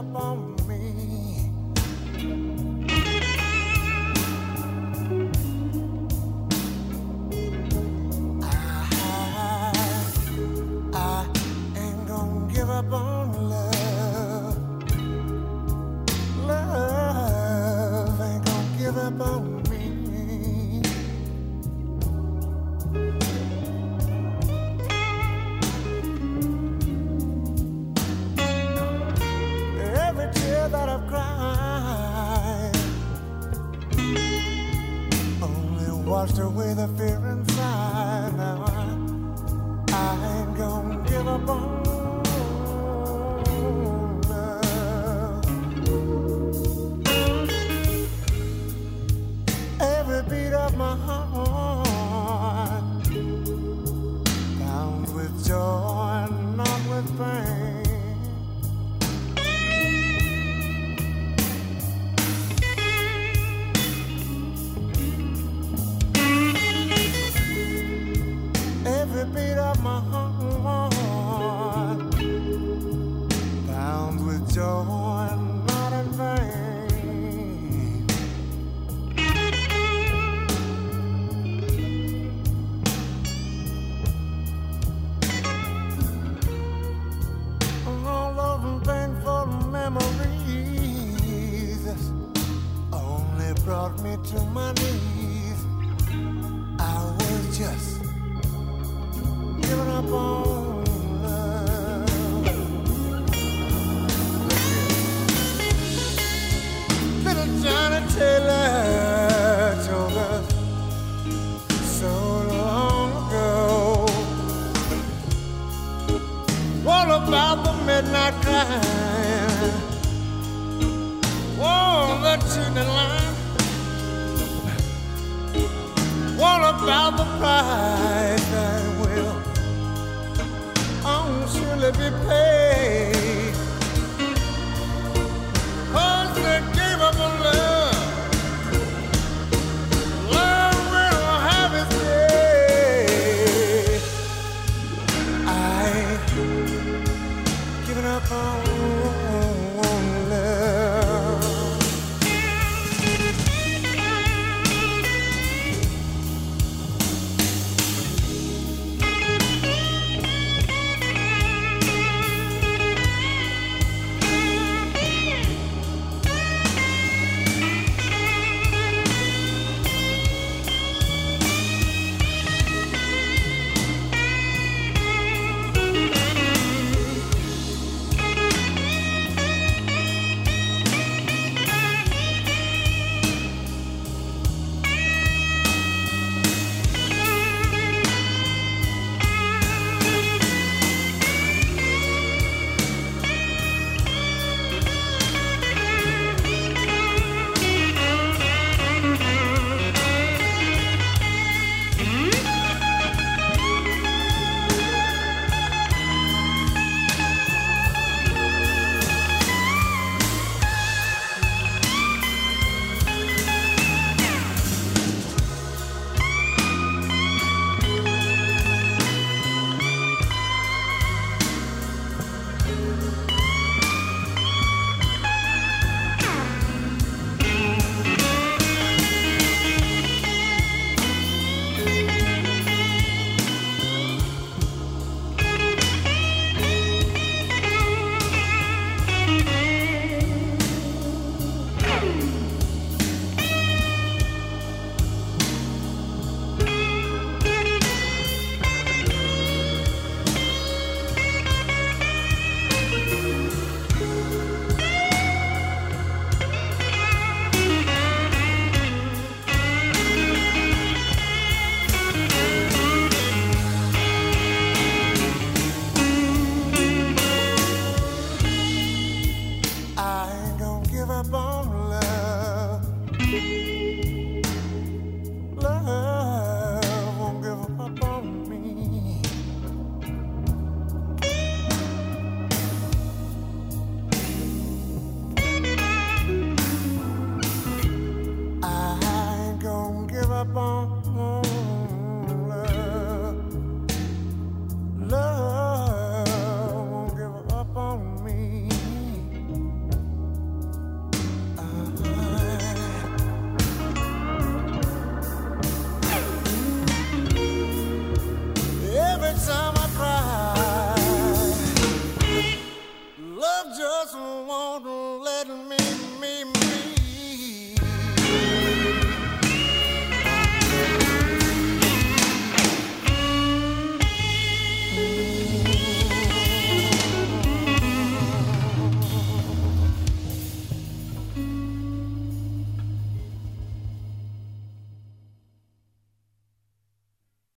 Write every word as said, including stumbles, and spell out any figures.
up on me. I, I ain't gonna give up on love. Love ain't gonna give up on me. That I've cried only washed away the fear inside. Now I, I ain't gonna give up on love. Every beat of my heart bound with joy, not with pain. Every beat of my heart bound with joy, not in vain. All those painful memories only brought me to my knees. I was just giving up on love. Little Johnny Taylor told us so long ago. What about the midnight crying? Oh, the cheating line. What about the price that will surely be paid? 'Cause they gave up on love. Love will have its day. I ain't giving up on love. I ain't gonna give up on love.